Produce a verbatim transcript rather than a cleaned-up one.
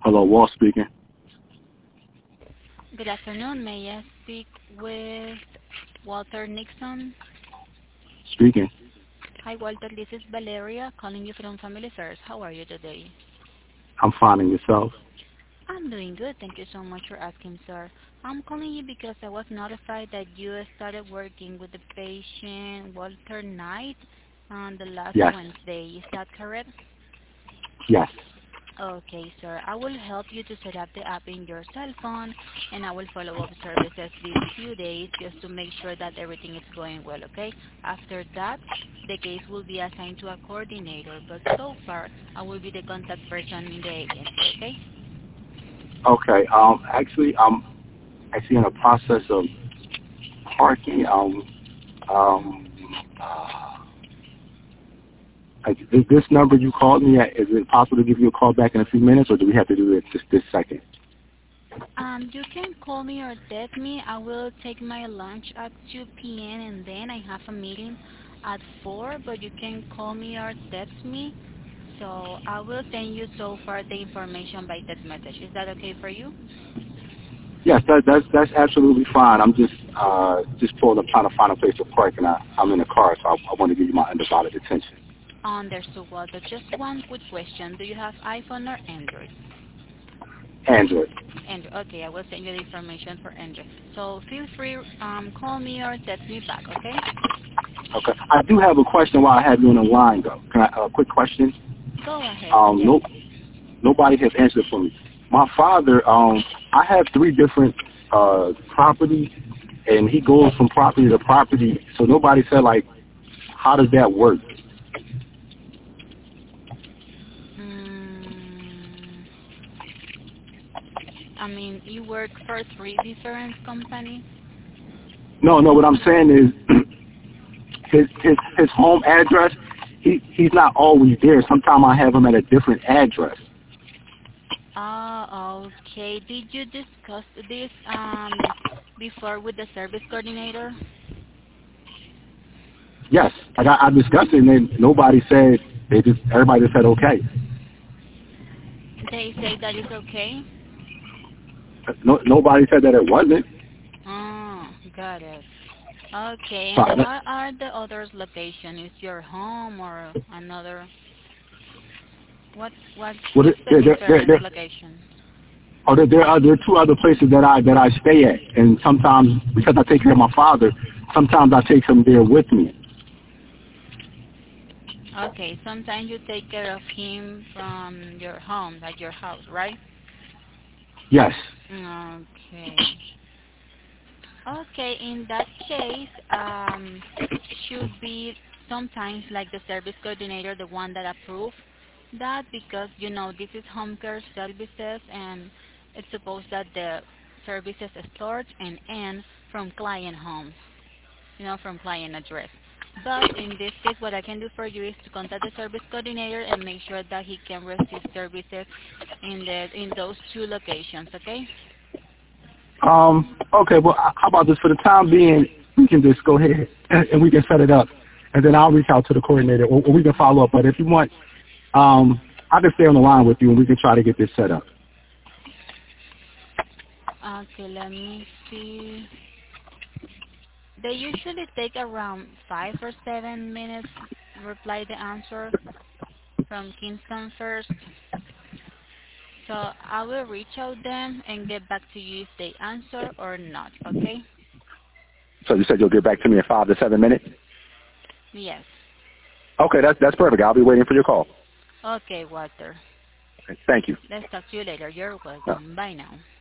Hello, Walt speaking. Good afternoon. May I speak with Walter Nixon? Speaking. Hi, Walter. This is Valeria calling you from Family First. How are you today? I'm finding yourself. I'm doing good. Thank you so much for asking, sir. I'm calling you because I was notified that you started working with the patient Walter Knight on the last Yes. Wednesday. Is that correct? Yes. Okay, sir. I will help you to set up the app in your cell phone, and I will follow up services these few days just to make sure that everything is going well, okay? After that, the case will be assigned to a coordinator, but so far, I will be the contact person in the agency, okay? Okay. Um. Actually, I'm actually in the process of parking. Um. Um. Uh, like, is this number you called me at, is it possible to give you a call back in a few minutes, or do we have to do it just this second? Um, you can call me or text me. I will take my lunch at two p m and then I have a meeting at four, but you can call me or text me. So I will send you so far the information by text message. Is that okay for you? Yes, that, that's that's absolutely fine. I'm just uh just pulling up trying to find a place to park, and I, I'm in the car, so I, I want to give you my undivided attention. Understood, Walter. Just one quick question. Do you have iPhone or Android? Android. Android. Okay, I will send you the information for Android. So feel free, um, call me or text me back, okay? Okay. I do have a question while I have you on the line, though. Can I, a uh, quick question? Go ahead. Um, Yes. no, nobody has answered for me. My father, um, I have three different uh, properties, and he goes from property to property. So nobody said, like, how does that work? Mm, I mean, you work for three different companies? No, no. What I'm saying is, his his his home address. He he's not always there. Sometimes I have him at a different address. Oh, okay. Did you discuss this um, before with the service coordinator? Yes, like I, I discussed it, and then nobody said. They just everybody just said okay. They say that it's okay? No, nobody said that it wasn't. Oh, got it. Okay, So, and what are the others location? Is your home or another? What what well, what's the there, there, there, different there, location? oh, there, there are there are two other places that I that I stay at, and sometimes because I take care of my father, sometimes I take him there with me. Okay, sometimes you take care of him from your home, like your house, right? Yes. Okay. Okay, in that case, um, should be sometimes like the service coordinator, the one that approve that, because you know this is home care services and it's supposed that the services start and end from client home, you know, from client address. But in this case, what I can do for you is to contact the service coordinator and make sure that he can receive services in the in those two locations. Okay? Um. Okay. Well, how about this? For the time being, we can just go ahead and, and we can set it up, and then I'll reach out to the coordinator, or, or we can follow up. But if you want, um, I can stay on the line with you, and we can try to get this set up. Okay. Let me see. They usually take around five or seven minutes to reply the answer from Kingston First. So I will reach out them and get back to you if they answer or not. Okay? So you said you'll get back to me in five to seven minutes. Yes. Okay, that's that's perfect. I'll be waiting for your call. Okay, Walter. Okay, thank you. Let's talk to you later. You're Uh, welcome. Bye now.